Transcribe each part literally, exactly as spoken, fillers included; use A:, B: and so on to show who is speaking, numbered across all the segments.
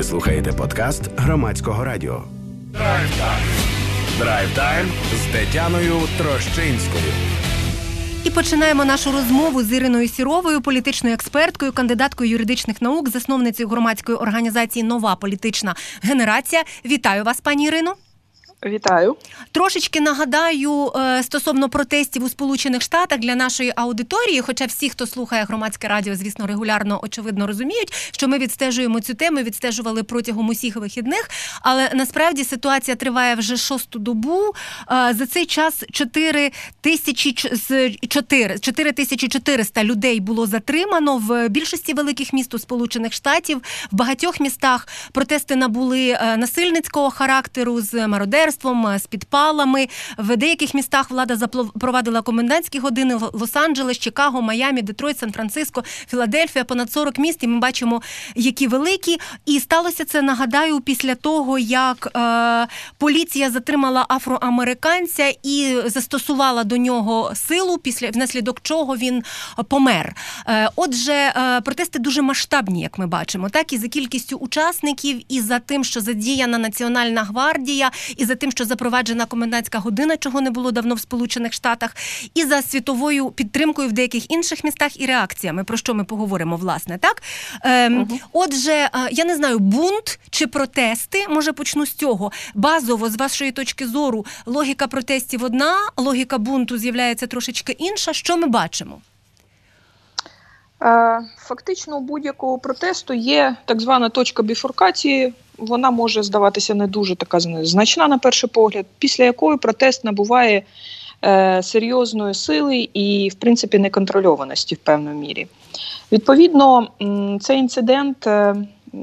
A: Ви слухаєте подкаст Громадського радіо. Драйв-тайм. Драйв-тайм з Тетяною Трощинською.
B: І починаємо нашу розмову з Іриною Сіровою, політичною експерткою, кандидаткою юридичних наук, засновницею громадської організації «Нова політична генерація». Вітаю вас, пані Ірино.
C: Вітаю.
B: Трошечки нагадаю стосовно протестів у Сполучених Штатах для нашої аудиторії, хоча всі, хто слухає громадське радіо, звісно, регулярно, очевидно, розуміють, що ми відстежуємо цю тему, відстежували протягом усіх вихідних, але насправді ситуація триває вже шосту добу. За цей час чотири тисячі чотириста людей було затримано в більшості великих міст у Сполучених Штатів. В багатьох містах протести набули насильницького характеру з мародерством, з підпалами. В деяких містах влада запровадила комендантські години. Лос-Анджелес, Чикаго, Майамі, Детройт, Сан-Франциско, Філадельфія, понад сорок міст. І ми бачимо, які великі. І сталося це, нагадаю, після того, як е, поліція затримала афроамериканця і застосувала до нього силу, після, внаслідок чого він помер. Е, отже, е, протести дуже масштабні, як ми бачимо, так, і за кількістю учасників, і за тим, що задіяна Національна гвардія, і за тим, що запроваджена комендантська година, чого не було давно в Сполучених Штатах, і за світовою підтримкою в деяких інших містах і реакціями, про що ми поговоримо, власне, так? Ем, угу. Отже, я не знаю, бунт чи протести, може почну з цього. Базово, з вашої точки зору, логіка протестів одна, логіка бунту з'являється трошечки інша. Що ми бачимо?
C: Фактично, у будь-якого протесту є так звана точка біфуркації. Вона може здаватися не дуже така значна на перший погляд, після якої протест набуває е, серйозної сили і, в принципі, неконтрольованості в певній мірі. Відповідно, цей інцидент, е,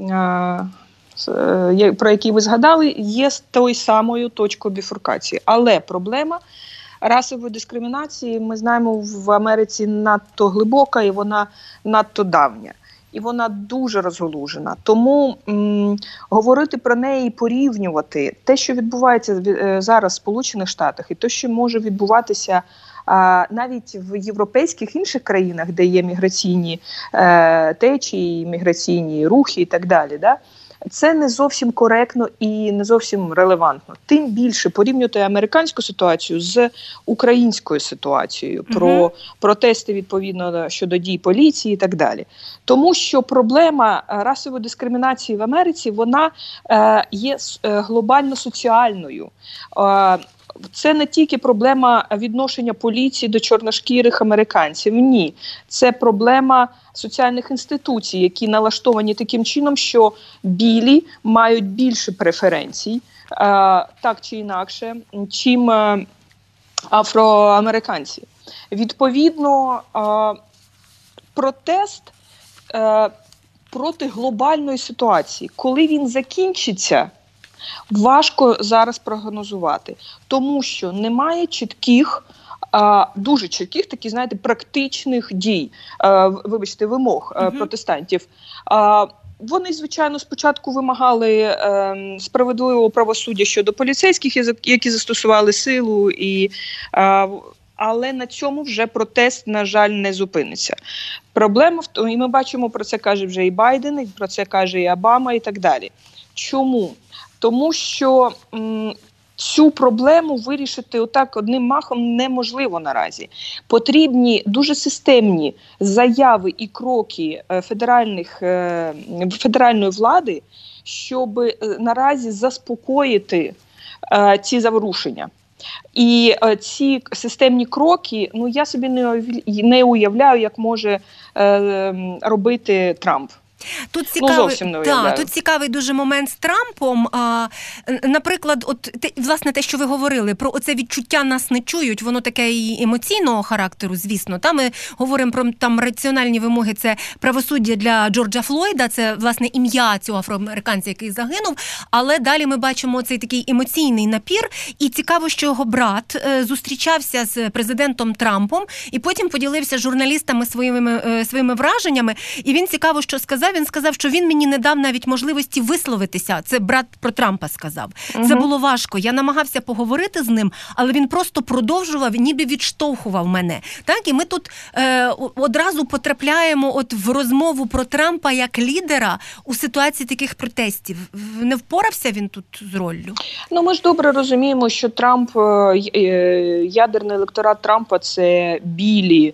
C: е, про який ви згадали, є тою самою точкою біфуркації. Але проблема расової дискримінації, ми знаємо, в Америці надто глибока і вона надто давня. І вона дуже розгалужена. Тому м, говорити про неї і порівнювати те, що відбувається зараз в Сполучених Штатах, і те, що може відбуватися а, навіть в європейських інших країнах, де є міграційні е, течії, міграційні рухи і так далі, да? Це не зовсім коректно і не зовсім релевантно. Тим більше порівнювати американську ситуацію з українською ситуацією, mm-hmm. про протести, відповідно, щодо дій поліції і так далі. Тому що проблема расової дискримінації в Америці, вона е, є е, глобально соціальною. Е, Це не тільки проблема відношення поліції до чорношкірих американців. Ні, це проблема соціальних інституцій, які налаштовані таким чином, що білі мають більше преференцій, так чи інакше, чим афроамериканці. Відповідно, протест проти глобальної ситуації, коли він закінчиться, важко зараз прогнозувати, тому що немає чітких, а, дуже чітких, таких, знаєте, практичних дій, а, вибачте, вимог а, протестантів. А, вони, звичайно, спочатку вимагали а, справедливого правосуддя щодо поліцейських, які застосували силу, і, а, але на цьому вже протест, на жаль, не зупиниться. Проблема в тому, і ми бачимо, про це каже вже і Байден, і про це каже і Обама, і так далі. Чому? Тому що м, цю проблему вирішити отак одним махом неможливо наразі. Потрібні дуже системні заяви і кроки федеральних, е, федеральної влади, щоб е, наразі заспокоїти е, ці заворушення. І е, ці системні кроки, ну я собі не, не уявляю, як може е, робити Трамп.
B: Тут цікавий, ну, та, тут цікавий дуже момент з Трампом. А, наприклад, от те, власне те, що ви говорили, про оце відчуття нас не чують, воно таке і емоційного характеру, звісно. Та ми говоримо про там раціональні вимоги, це правосуддя для Джорджа Флойда, це, власне, ім'я цього афроамериканця, який загинув, але далі ми бачимо цей такий емоційний напір, і цікаво, що його брат е, зустрічався з президентом Трампом, і потім поділився з журналістами своїми, е, своїми враженнями, і він цікаво, що сказав, сказав, він сказав, що він мені не дав навіть можливості висловитися. Це брат про Трампа сказав. Угу. Це було важко. Я намагався поговорити з ним, але він просто продовжував, ніби відштовхував мене. Так, і ми тут е, одразу потрапляємо от в розмову про Трампа як лідера у ситуації таких протестів. Не впорався він тут з роллю?
C: Ну, ми ж добре розуміємо, що Трамп, ядерний електорат Трампа – це білі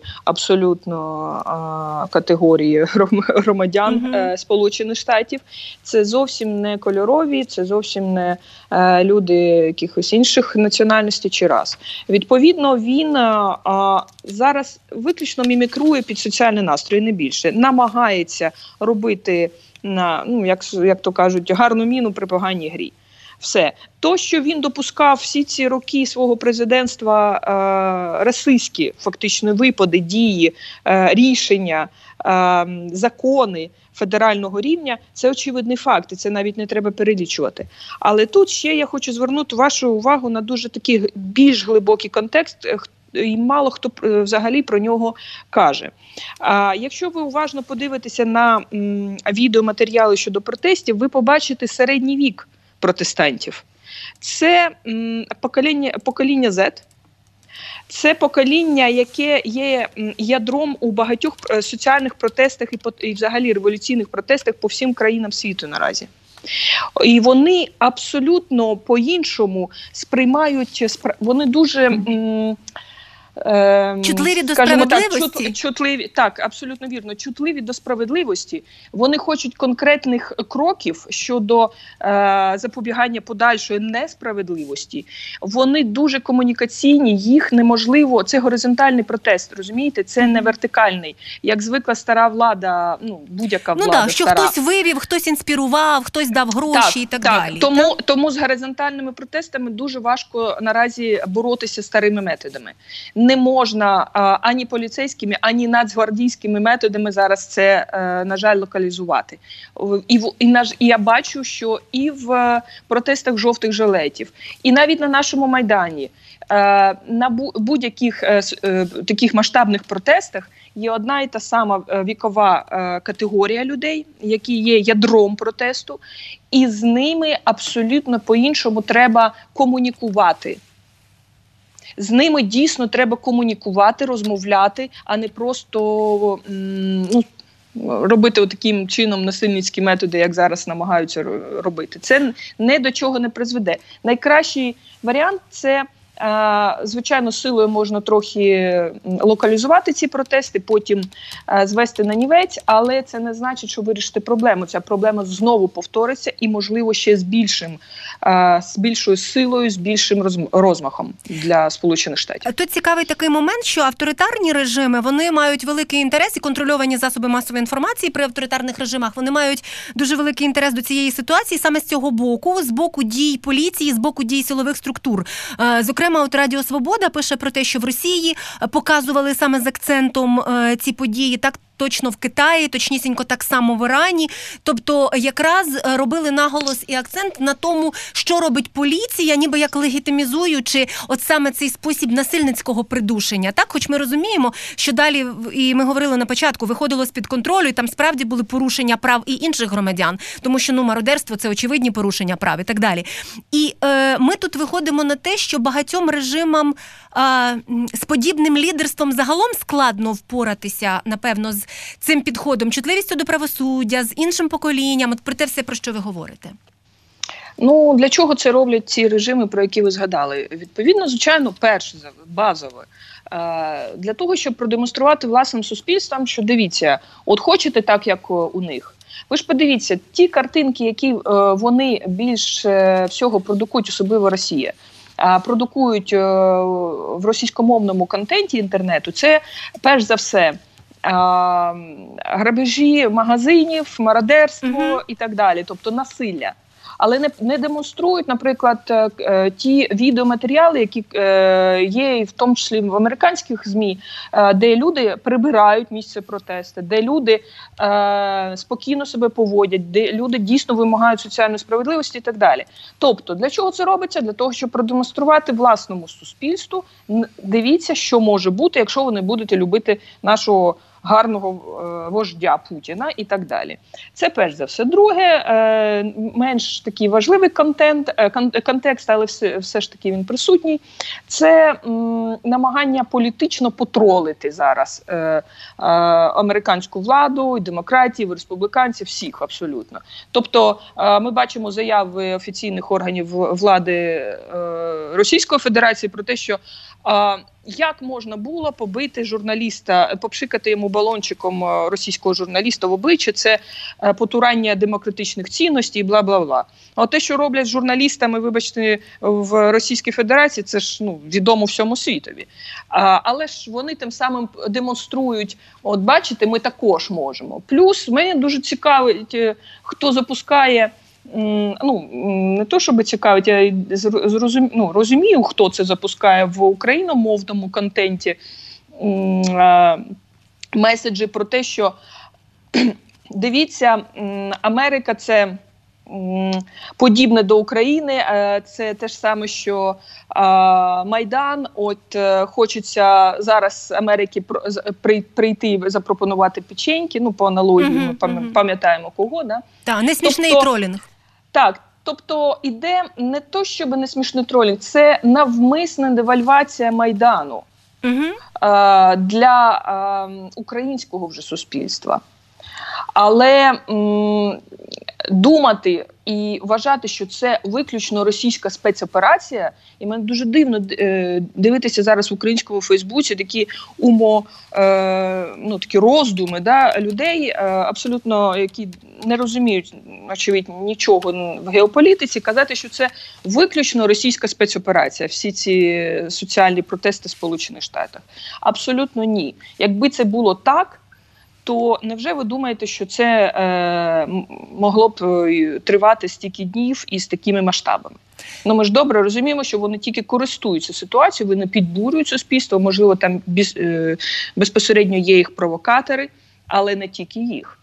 C: абсолютно категорії громадян угу. Сполучених Штатів. Це зовсім не кольорові, це зовсім не люди якихось інших національностей чи рас. Відповідно, він а, зараз виключно мімікрує під соціальний настрій, не більше. Намагається робити, на, ну, як, як то кажуть, гарну міну при поганій грі. Все. То, що він допускав всі ці роки свого президентства е, расистські фактично випади, дії, е, рішення, е, закони федерального рівня, це очевидний факт, і це навіть не треба перелічувати. Але тут ще я хочу звернути вашу увагу на дуже такий більш глибокий контекст, і мало хто взагалі про нього каже. А якщо ви уважно подивитеся на м, відеоматеріали щодо протестів, ви побачите середній вік протестантів. Це м, покоління, покоління Z, це покоління, яке є ядром у багатьох соціальних протестах і, і взагалі революційних протестах по всім країнам світу наразі. І вони абсолютно по-іншому сприймають, вони дуже... М,
B: чутливі до справедливості?
C: Так, чутливі, так, абсолютно вірно. Чутливі до справедливості. Вони хочуть конкретних кроків щодо е, запобігання подальшої несправедливості. Вони дуже комунікаційні, їх неможливо... Це горизонтальний протест, розумієте? Це не вертикальний. Як звикла стара влада, ну, будь-яка влада.
B: Ну так, що
C: стара.
B: Хтось вивів, хтось інспірував, хтось дав гроші так, і так, так далі.
C: Тому,
B: так?
C: тому з горизонтальними протестами дуже важко наразі боротися старими методами. Не можна а, ані поліцейськими, ані нацгвардійськими методами зараз це, а, на жаль, локалізувати. І, і, і, і я бачу, що і в протестах жовтих жилетів, і навіть на нашому Майдані, а, на будь-яких а, а, таких масштабних протестах є одна і та сама вікова а, категорія людей, які є ядром протесту, і з ними абсолютно по-іншому треба комунікувати. З ними дійсно треба комунікувати, розмовляти, а не просто ну, робити таким чином насильницькі методи, як зараз намагаються робити. Це не до чого не призведе. Найкращий варіант – це, звичайно, силою можна трохи локалізувати ці протести, потім звести на нівець, але це не значить, що вирішити проблему. Ця проблема знову повториться і, можливо, ще з більшим, з більшою силою, з більшим розмахом для Сполучених Штатів.
B: Тут цікавий такий момент, що авторитарні режими, вони мають великий інтерес, і контрольовані засоби масової інформації при авторитарних режимах, вони мають дуже великий інтерес до цієї ситуації саме з цього боку, з боку дій поліції, з боку дій силових структур. Зокрема, от Радіо Свобода пише про те, що в Росії показували саме з акцентом ці події, так точно в Китаї, точнісінько так само в Ірані. Тобто якраз робили наголос і акцент на тому, що робить поліція, ніби як легітимізуючи от саме цей спосіб насильницького придушення. Так, хоч ми розуміємо, що далі, і ми говорили на початку, виходило з-під контролю, і там справді були порушення прав і інших громадян, тому що, ну, мародерство – це очевидні порушення прав і так далі. І е, ми тут виходимо на те, що багатьом режимам е, з подібним лідерством загалом складно впоратися, напевно, з цим підходом, чутливістю до правосуддя, з іншим поколінням, от про те все, про що ви говорите.
C: Ну, для чого це роблять ці режими, про які ви згадали? Відповідно, звичайно, перше, базове, для того, щоб продемонструвати власним суспільствам, що дивіться, от хочете так, як у них. Ви ж подивіться, ті картинки, які вони більш всього продукують, особливо Росія, продукують в російськомовному контенті інтернету, це перш за все грабежі магазинів, мародерство mm-hmm. і так далі, тобто насилля. Але не, не демонструють, наприклад, ті відеоматеріали, які є в тому числі в американських ЗМІ, де люди прибирають місце протесту, де люди спокійно себе поводять, де люди дійсно вимагають соціальної справедливості і так далі. Тобто, для чого це робиться? Для того, щоб продемонструвати власному суспільству, дивіться, що може бути, якщо ви не будете любити нашого гарного е, вождя Путіна і так далі. Це перш за все. Друге, е, менш такий важливий контент, е, кон, контекст, але все, все ж таки він присутній, це м, намагання політично потролити зараз е, е, американську владу, демократів, республіканців, всіх абсолютно. Тобто е, ми бачимо заяви офіційних органів влади е, Російської Федерації про те, що е, як можна було побити журналіста, попшикати йому балончиком російського журналіста в обличчя, це потурання демократичних цінностей, бла-бла-бла. А те, що роблять з журналістами, вибачте, в Російській Федерації, це ж ну, відомо всьому світові. А, але ж вони тим самим демонструють, от бачите, ми також можемо. Плюс мене дуже цікавить, хто запускає, ну, не то, щоб цікавить, я зрозум... ну, розумію, хто це запускає в україномовному контенті меседжі про те, що дивіться, Америка – це подібне до України, це те ж саме, що Майдан, от хочеться зараз Америки прийти, запропонувати печеньки, ну, по аналогії, uh-huh, ми пам'ятаємо кого, да?
B: Так, не смішний
C: тобто,
B: тролінг.
C: Так, тобто іде не то, щоб не смішний тролінг, це навмисна девальвація Майдану угу. е, для е, українського вже суспільства. Але м, думати і вважати, що це виключно російська спецоперація, і мені дуже дивно е, дивитися зараз в українському Фейсбуці такі умо, е, ну, такі роздуми, да, людей, е, абсолютно, які не розуміють, очевидно, нічого в геополітиці, казати, що це виключно російська спецоперація, всі ці соціальні протести в Сполучених Штатах. Абсолютно ні. Якби це було так, то невже ви думаєте, що це е, могло б тривати стільки днів і з такими масштабами? Ну, ми ж добре розуміємо, що вони тільки користуються ситуацією, вони підбурюють суспільство, можливо, там без, е, безпосередньо є їх провокатори, але не тільки їх.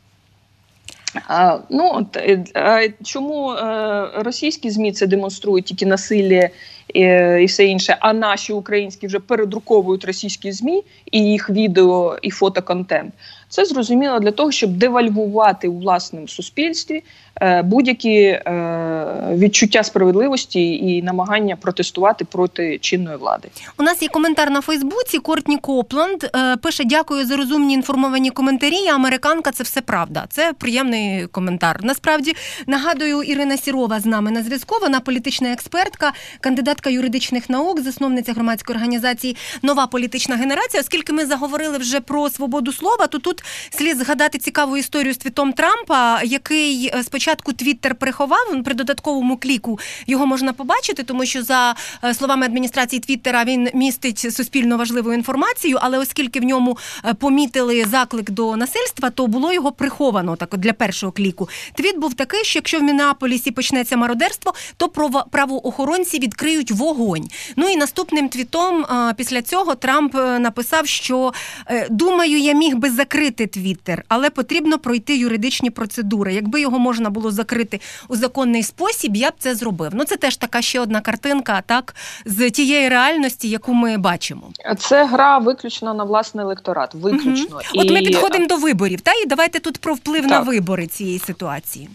C: А, ну, от, а чому е, російські ЗМІ це демонструють, тільки насилля е, і все інше, а наші українські вже передруковують російські ЗМІ і їх відео і фотоконтент? Це зрозуміло для того, щоб девальвувати у власному суспільстві е, будь-які е, відчуття справедливості і намагання протестувати проти чинної влади.
B: У нас є коментар на Фейсбуці. Кортні Копланд е, пише: дякую за розумні інформовані коментарі. Американка – це все правда. Це приємний коментар. Насправді, нагадую, Ірина Сірова з нами на зв'язку. Вона політична експертка, кандидатка юридичних наук, засновниця громадської організації «Нова політична генерація». Оскільки ми заговорили вже про свободу слова, то тут слід згадати цікаву історію з твітом Трампа, який спочатку Твіттер приховав, при додатковому кліку його можна побачити, тому що, за словами адміністрації Твіттера, він містить суспільно важливу інформацію, але оскільки в ньому помітили заклик до насильства, то було його приховано так, для першого кліку. Твіт був такий, що якщо в Міннеаполісі почнеться мародерство, то правоохоронці відкриють вогонь. Ну і наступним твітом після цього Трамп написав, що «думаю, я міг би закрити Твіттер, але потрібно пройти юридичні процедури. Якби його можна було закрити у законний спосіб, я б це зробив». Ну, це теж така ще одна картинка, так, з тієї реальності, яку ми бачимо.
C: Це гра виключно на власний електорат, виключно.
B: Угу. От ми і... підходимо до виборів, та, і давайте тут про вплив так. на вибори цієї ситуації.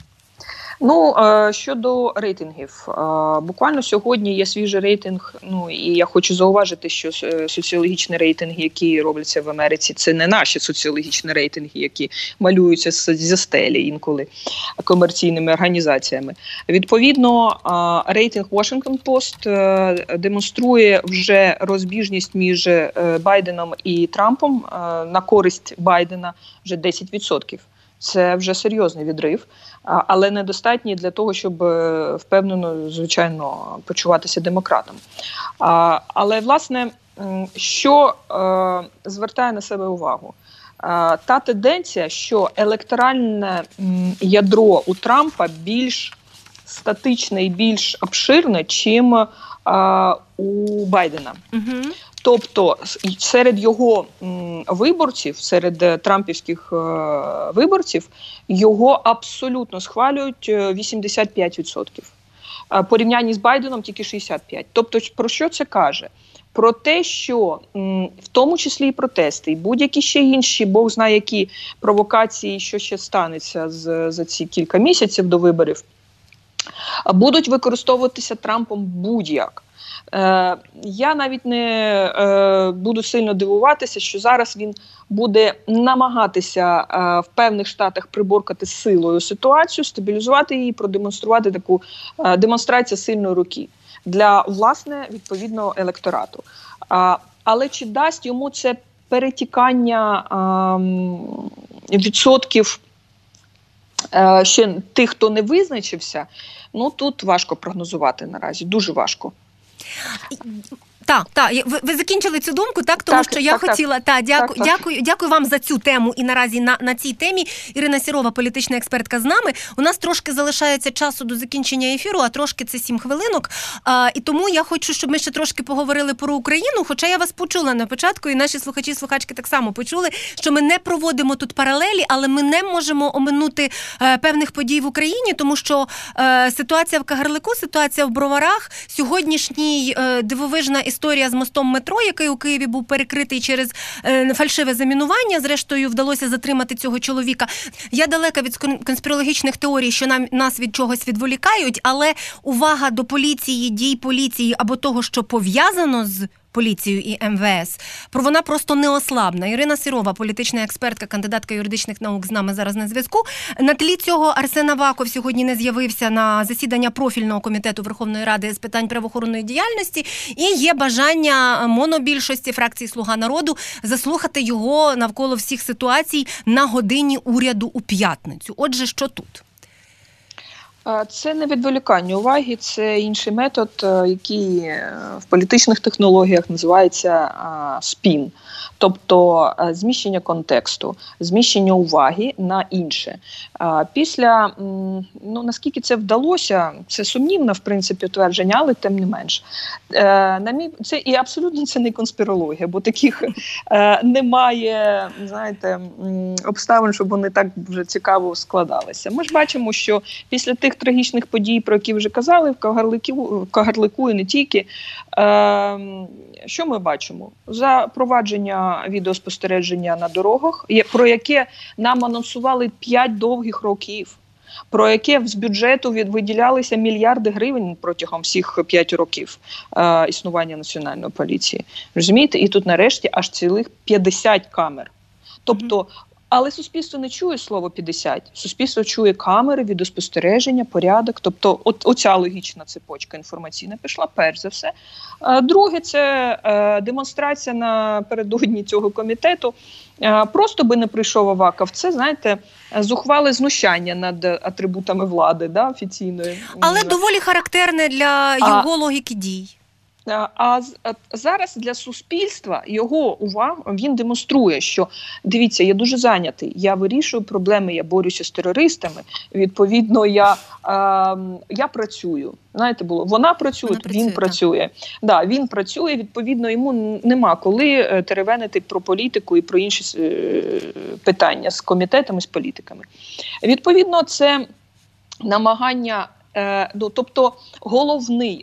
C: Ну, щодо рейтингів. Буквально сьогодні є свіжий рейтинг, ну, і я хочу зауважити, що соціологічні рейтинги, які робляться в Америці, це не наші соціологічні рейтинги, які малюються зі стелі інколи комерційними організаціями. Відповідно, рейтинг Washington Post демонструє вже розбіжність між Байденом і Трампом на користь Байдена вже десять відсотків. Це вже серйозний відрив, але недостатній для того, щоб впевнено, звичайно, почуватися демократом. Але, власне, що звертає на себе увагу? Та тенденція, що електоральне ядро у Трампа більш статичне і більш обширне, чим у Байдена. Угу. Тобто серед його м, виборців, серед трампівських е, виборців, його абсолютно схвалюють вісімдесят п'ять відсотків. Порівнянні з Байденом тільки шістдесят п'ять відсотків. Тобто про що це каже? про те, що в тому числі і протести, і будь-які ще інші, Бог знає які провокації, що ще станеться з, за ці кілька місяців до виборів, будуть використовуватися Трампом будь-як. Е, я навіть не е, буду сильно дивуватися, що зараз він буде намагатися е, в певних штатах приборкати силою ситуацію, стабілізувати її, продемонструвати таку е, демонстрацію сильної руки для, власне, відповідного електорату. А, але чи дасть йому це перетікання а, відсотків а, ще тих, хто не визначився, ну тут важко прогнозувати наразі, дуже важко.
B: Так, так, ви, ви закінчили цю думку, так, тому
C: так,
B: що я
C: так,
B: хотіла,
C: так,
B: та, дяку,
C: так, так.
B: дякую, дякую вам за цю тему і наразі на, на цій темі. Ірина Сірова, політична експертка з нами. У нас трошки залишається часу до закінчення ефіру, а трошки це сім хвилинок. А, і тому я хочу, щоб ми ще трошки поговорили про Україну, хоча я вас почула на початку, і наші слухачі і слухачки так само почули, що ми не проводимо тут паралелі, але ми не можемо оминути е, певних подій в Україні, тому що е, ситуація в Кагарлику, ситуація в Броварах, сьогоднішній е, дивовижна історія з мостом метро, який у Києві був перекритий через е, фальшиве замінування, зрештою вдалося затримати цього чоловіка. Я далека від конспірологічних теорій, що нам, нас від чогось відволікають, але увага до поліції, дій поліції або того, що пов'язано з поліцією і ем ве ес, про вона просто неослабна. Ірина Сірова, політична експертка, кандидатка юридичних наук, з нами зараз на зв'язку. На тлі цього Арсен Аваков сьогодні не з'явився на засідання профільного комітету Верховної Ради з питань правоохоронної діяльності, і є бажання монобільшості фракції «Слуга народу» заслухати його навколо всіх ситуацій на годині уряду у п'ятницю. Отже, що тут?
C: Це не відволікання уваги, це інший метод, який в політичних технологіях називається спін. Тобто зміщення контексту, зміщення уваги на інше. Після, ну наскільки це вдалося, це сумнівно, в принципі, твердження, але тим не менш. На мій, це і абсолютно це не конспірологія, бо таких немає, знаєте, обставин, щоб вони так вже цікаво складалися. Ми ж бачимо, що після тих трагічних подій, про які вже казали, в Кагарлику, в Кагарлику і не тільки, що ми бачимо? Запровадження відеоспостереження на дорогах, про яке нам анонсували п'ять довгих років, про яке з бюджету виділялися мільярди гривень протягом всіх п'ять років е, існування Національної поліції. Розумієте? І тут нарешті аж цілих п'ятдесят камер. Тобто, але суспільство не чує слово п'ятдесят. Суспільство чує камери, відеоспостереження, порядок. Тобто от, оця логічна цепочка інформаційна пішла перш за все. А друге, це е, демонстрація напередодні цього комітету. Е, просто би не прийшов Аваков. Це, знаєте, зухвале знущання над атрибутами влади, да, офіційної.
B: Але доволі характерне для його а... логіки дій.
C: А зараз для суспільства його увага, він демонструє, що, дивіться, я дуже зайнятий, я вирішую проблеми, я борюся з терористами, відповідно, я, е, я працюю. Знаєте, було, вона працює, вона він працює. працює. Да, він працює, відповідно, йому нема коли теревенити про політику і про інші е, питання з комітетами, з політиками. Відповідно, це намагання, е, ну, тобто головний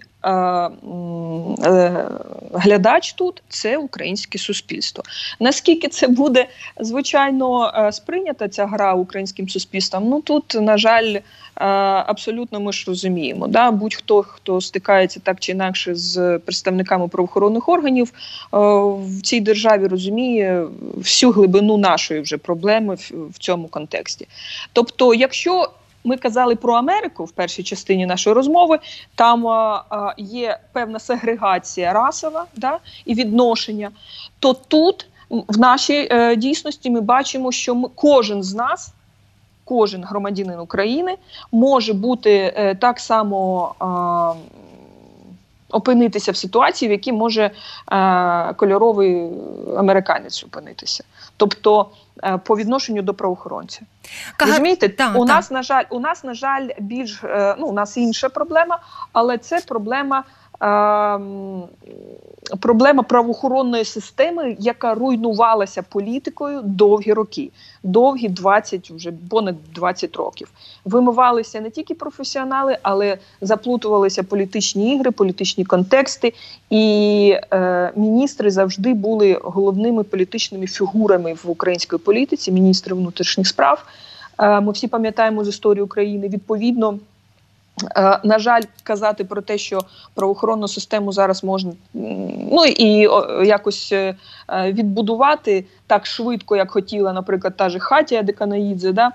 C: глядач тут – це українське суспільство. Наскільки це буде, звичайно, сприйнята ця гра українським суспільством, ну тут, на жаль, абсолютно ми ж розуміємо. Да? Будь-хто, хто стикається так чи інакше з представниками правоохоронних органів в цій державі, розуміє всю глибину нашої вже проблеми в цьому контексті. Тобто, якщо ми казали про Америку в першій частині нашої розмови, там а, а, є певна сегрегація расова, да, і відношення, то тут, в нашій е, дійсності, ми бачимо, що ми, кожен з нас, кожен громадянин України може бути е, так само е, опинитися в ситуації, в якій може е, кольоровий американець опинитися. Тобто по відношенню до правоохоронця. Кага... Розумієте, та, у, та. Нас, на жаль, у нас, на жаль, більш, ну, у нас інша проблема, але це проблема е, проблема правоохоронної системи, яка руйнувалася політикою довгі роки. Довгі двадцять, вже понад двадцять років. Вимивалися не тільки професіонали, але заплутувалися політичні ігри, політичні контексти. І е, міністри завжди були головними політичними фігурами в українській політиці, міністри внутрішніх справ. Е, ми всі пам'ятаємо з історії України. Відповідно, на жаль, казати про те, що правоохоронну систему зараз можна ну і якось відбудувати так швидко, як хотіла, наприклад, та же Хатія Деканаїдзе, да?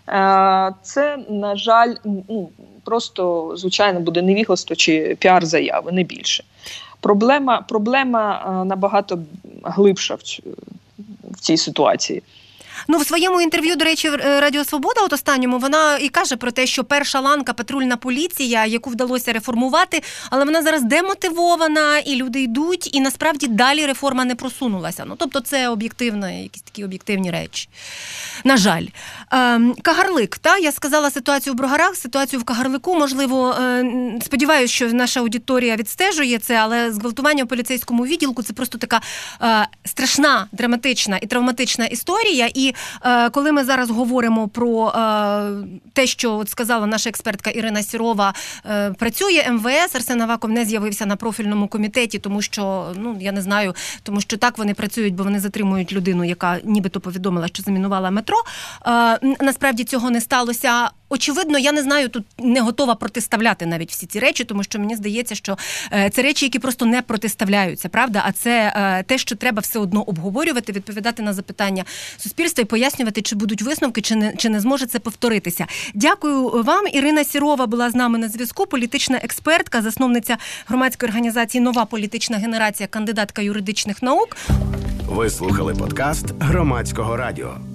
C: Це, на жаль, ну, просто, звичайно, буде невігластво чи піар-заяви, не більше. Проблема, проблема набагато глибша в, в цій ситуації.
B: Ну, в своєму інтерв'ю, до речі, Радіо Свобода, от останньому, вона і каже про те, що перша ланка патрульна поліція, яку вдалося реформувати, але вона зараз демотивована, і люди йдуть, і насправді далі реформа не просунулася. Ну, тобто це об'єктивно, якісь такі об'єктивні речі. На жаль. Ем, Кагарлик, та? Я сказала ситуацію в Броварах, ситуацію в Кагарлику, можливо, е, сподіваюся, що наша аудиторія відстежує це, але зґвалтування в поліцейському відділку – це просто така е, страшна, драматична і травматична історія. І е, коли ми зараз говоримо про е, те, що от сказала наша експертка Ірина Сірова, е, працює ем ве ес, Арсен Аваков не з'явився на профільному комітеті, тому що, ну, я не знаю, тому що так вони працюють, бо вони затримують людину, яка нібито повідомила, що замінувала метро. Е, насправді цього не сталося. Очевидно, я не знаю, тут не готова протиставляти навіть всі ці речі, тому що мені здається, що це речі, які просто не протиставляються, правда? А це те, що треба все одно обговорювати, відповідати на запитання суспільства і пояснювати, чи будуть висновки, чи не, чи не зможе це повторитися. Дякую вам. Ірина Сірова була з нами на зв'язку, політична експертка, засновниця громадської організації «Нова політична генерація», кандидатка юридичних наук.
A: Ви слухали подкаст Громадського радіо.